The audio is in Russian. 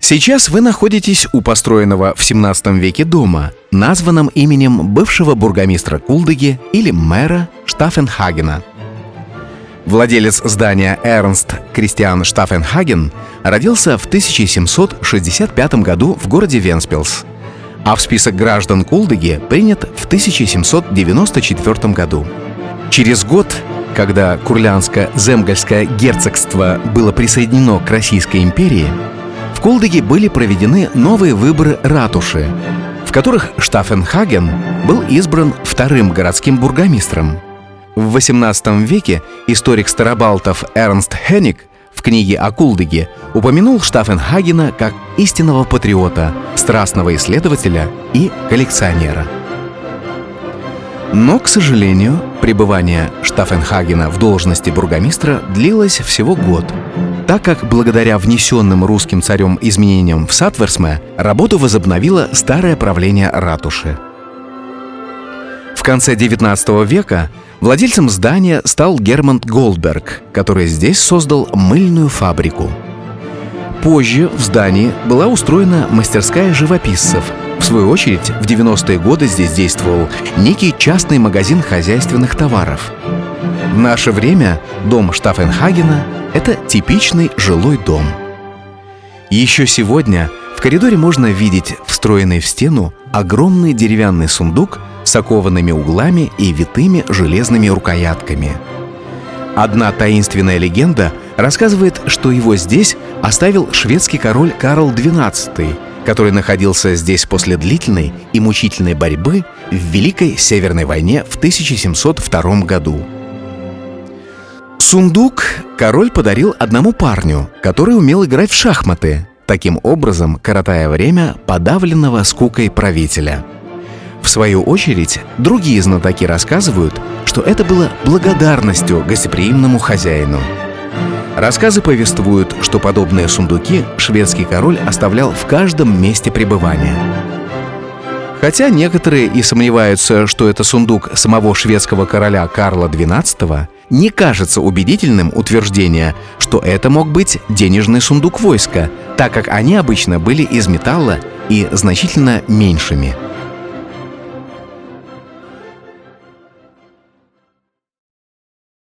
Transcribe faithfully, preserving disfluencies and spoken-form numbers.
Сейчас вы находитесь у построенного в семнадцатом веке дома, названном именем бывшего бургомистра Кулдыги или мэра Штаффенхагена. Владелец здания Эрнст Кристиан Штаффенхаген родился в тысяча семьсот шестьдесят пятом году в городе Венспилс, а в список граждан Кулдыги принят в тысяча семьсот девяносто четвёртом году. Через год, когда Курляндско-Земгальское герцогство было присоединено к Российской империи, в Кулдыге были проведены новые выборы ратуши, в которых Штаффенхаген был избран вторым городским бургомистром. В восемнадцатом веке историк старобалтов Эрнст Хенник в книге о Кулдыге упомянул Штаффенхагена как истинного патриота, страстного исследователя и коллекционера. Но, к сожалению, пребывание Штаффенхагена в должности бургомистра длилось всего год, так как благодаря внесенным русским царем изменениям в Сатверсме работу возобновило старое правление ратуши. В конце девятнадцатого века владельцем здания стал Герман Голдберг, который здесь создал мыльную фабрику. Позже в здании была устроена мастерская живописцев. В свою очередь, в девяностые годы здесь действовал некий частный магазин хозяйственных товаров. В наше время дом Штаффенхагена – это типичный жилой дом. Еще сегодня в коридоре можно видеть встроенный в стену огромный деревянный сундук с окованными углами и витыми железными рукоятками. Одна таинственная легенда рассказывает, что его здесь оставил шведский король Карл двенадцатый, который находился здесь после длительной и мучительной борьбы в Великой Северной войне в тысяча семьсот втором году. Сундук король подарил одному парню, который умел играть в шахматы, таким образом коротая время подавленного скукой правителя. В свою очередь, другие знатоки рассказывают, что это было благодарностью гостеприимному хозяину. Рассказы повествуют, что подобные сундуки шведский король оставлял в каждом месте пребывания. Хотя некоторые и сомневаются, что это сундук самого шведского короля Карла двенадцатого, не кажется убедительным утверждение, что это мог быть денежный сундук войска, так как они обычно были из металла и значительно меньшими.